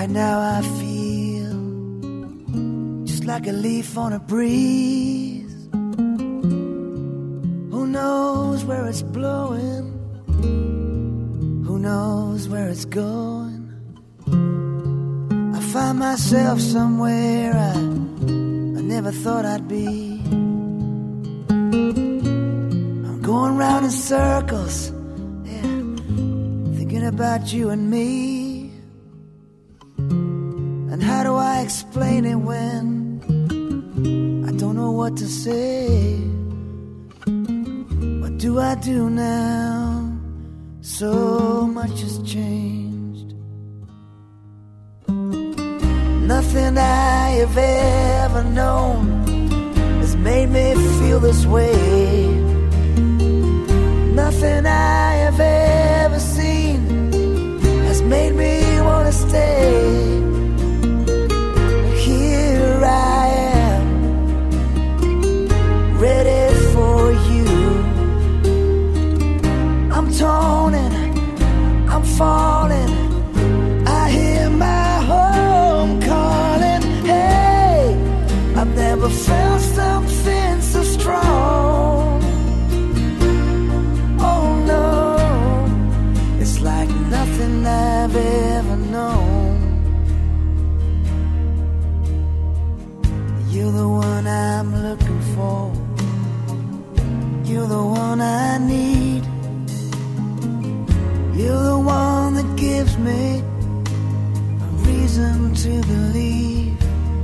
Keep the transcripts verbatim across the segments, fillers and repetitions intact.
Right now I feel just like a leaf on a breeze. Who knows where it's blowing? Who knows where it's going? I find myself somewhere I, I never thought I'd be. I'm going round in circles, yeah, thinking about you and me. And how do I explain it when I don't know what to say? What do I do now? So much has changed. Nothing I have ever known has made me feel this way. Nothing I have ever seen has made me want to stay. Here I am, ready for you. I'm torn and I'm falling. I hear my home calling. Hey, I've never felt something so strong. Oh no, it's like nothing I've ever known. You're the one I'm looking for. You're the one I need. You're the one that gives me a reason to believe.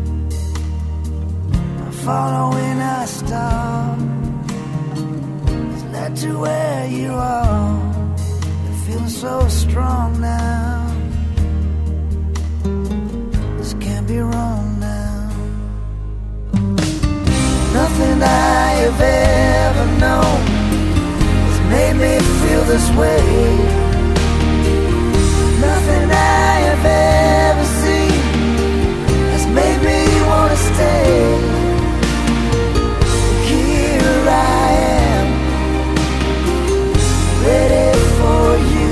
Following our star has led to where you are. You feel so strong now. This can't be wrong now. Nothing I have ever known has made me feel this way. Nothing I have ever seen has made me want to stay. Here I am, ready for you.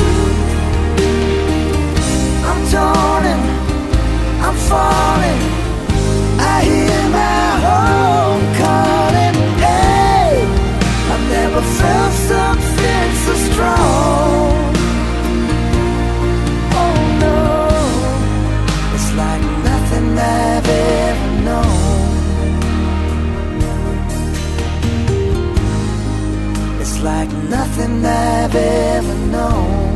I'm torn and I'm falling. I hear my home calling. Hey, I've never felt something so strong. Oh no, it's like nothing I've ever known. It's like nothing I've ever known.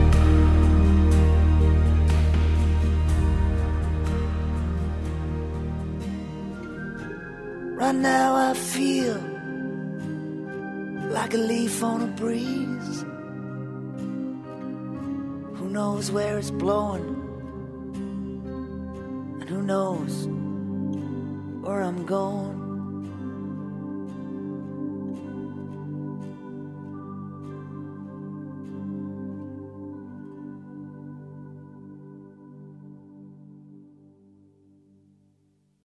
Right now I feel like a leaf on a breeze. Who knows where it's blowing? And who knows where I'm going?